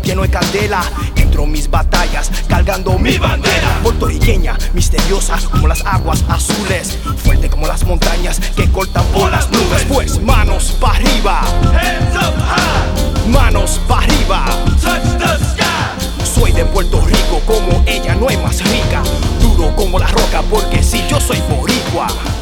lleno de candela. Entro en mis batallas cargando mi bandera. Puertorriqueña, misteriosa como las aguas azules, fuerte como las montañas que cortan por las nubes. Pues manos pa' arriba, Hands up high, manos pa' arriba. touch the sky. Soy de Puerto Rico, como ella no hay más rica. Duro como la roca porque si yo soy boricua.